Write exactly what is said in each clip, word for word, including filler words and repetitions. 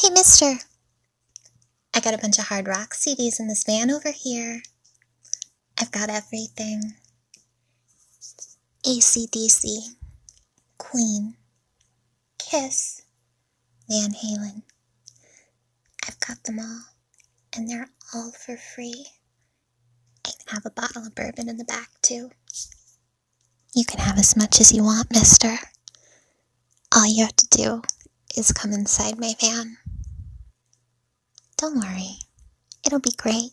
Hey, mister. I got a bunch of hard rock C Ds in this van over here. I've got everything. A C D C, Queen, Kiss, Van Halen. I've got them all, and they're all for free. I even have a bottle of bourbon in the back, too. You can have as much as you want, mister. All you have to do is come inside my van. Don't worry. It'll be great.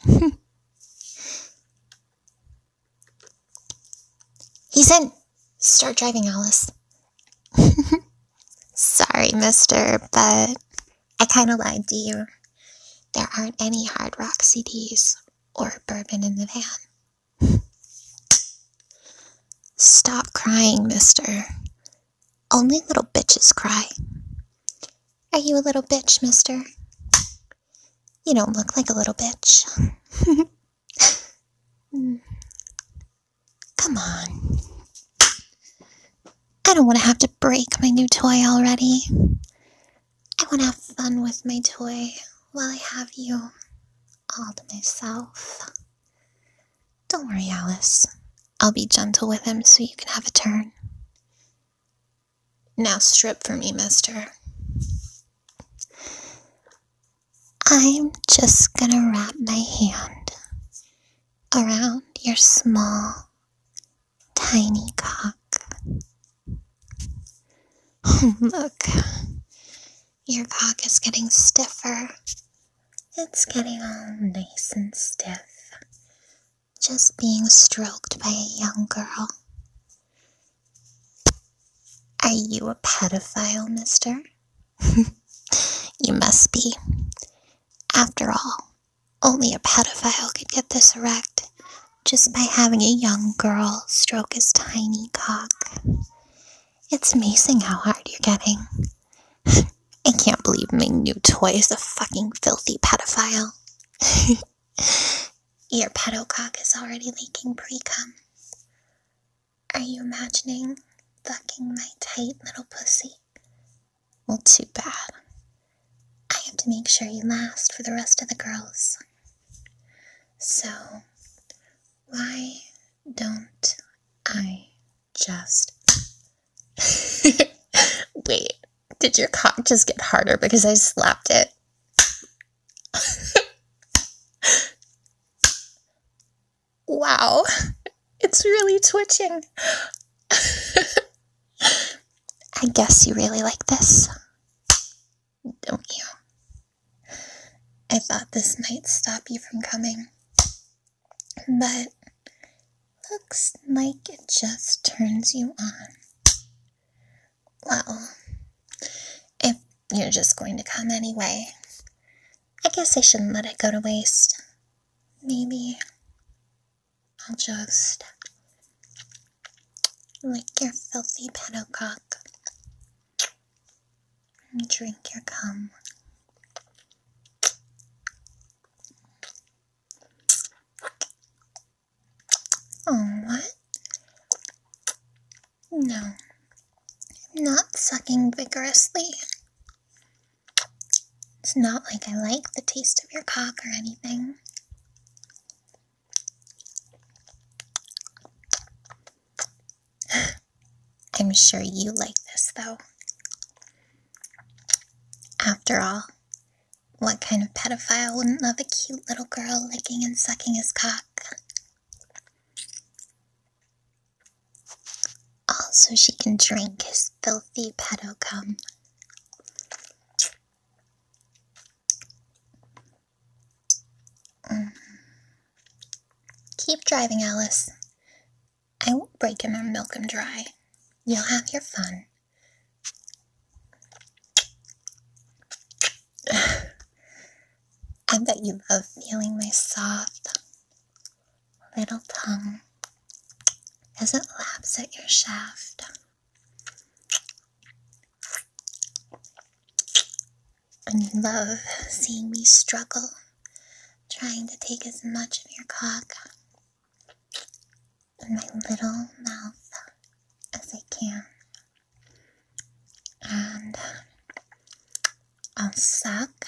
He's in. Start driving, Alice. Sorry, mister, but I kind of lied to you. There aren't any hard rock C Ds or bourbon in the van. Stop crying, mister. Only little bitches cry. Are you a little bitch, mister? You don't look like a little bitch. Come on. I don't want to have to break my new toy already. I want to have fun with my toy while I have you all to myself. Don't worry, Alice. I'll be gentle with him so you can have a turn. Now strip for me, mister. I'm just gonna wrap my hand around your small, tiny cock. Look, your cock is getting stiffer. It's getting all nice and stiff. Just being stroked by a young girl. Are you a pedophile, mister? You must be. After all, only a pedophile could get this erect just by having a young girl stroke his tiny cock. It's amazing how hard you're getting. I can't believe my new toy is a fucking filthy pedophile. Your pedo cock is already leaking pre-cum. Are you imagining fucking my tight little pussy? Well, too bad. I have to make sure you last for the rest of the girls. So, why don't I just... Wait, did your cock just get harder because I slapped it? Wow, it's really twitching. I guess you really like this, don't you? I thought this might stop you from coming, but looks like it just turns you on. Well, if you're just going to come anyway, I guess I shouldn't let it go to waste. Maybe I'll just lick your filthy pedo cock and drink your cum. Oh, what? No, I'm not sucking vigorously. It's not like I like the taste of your cock or anything. I'm sure you like this, though. After all, what kind of pedophile wouldn't love a cute little girl licking and sucking his cock? Also, she can drink his filthy pedo cum. Mm. Keep driving, Alice. I won't break him or milk him dry. You'll have your fun. I bet you love feeling my soft little tongue as it laps at your shaft. And you love seeing me struggle, trying to take as much of your cock in my little mouth as I can. And, I'll suck,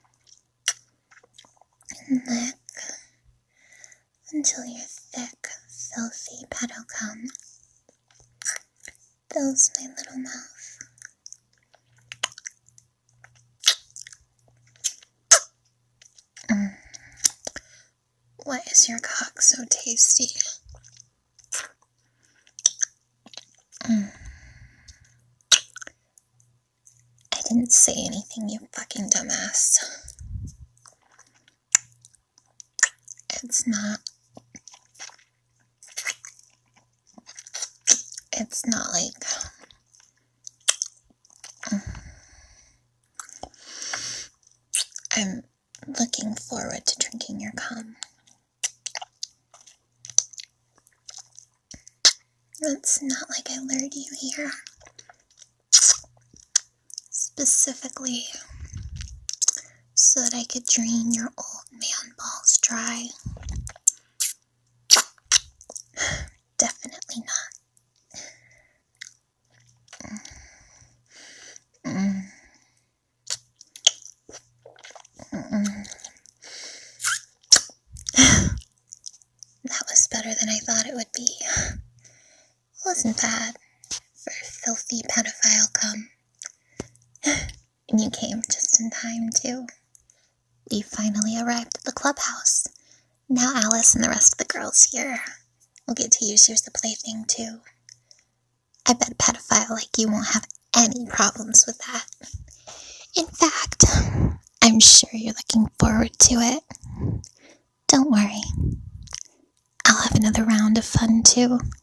and lick, until your thick, filthy pedo cum fills my little mouth. Mm. Why is your cock so tasty? Mm. I didn't say anything, you fucking dumbass. It's not. It's not like. I'm looking forward to drinking your cum. It's not like I lured you here specifically so that I could drain your old man balls dry. Definitely not. Mm. Mm-mm. That was better than I thought it would be. Wasn't bad for filthy pedophile cum. And you came just in time, too. We finally arrived at the clubhouse. Now Alice and the rest of the girls here will get to use you as a plaything, too. I bet a pedophile like you won't have any problems with that. In fact, I'm sure you're looking forward to it. Don't worry. I'll have another round of fun, too.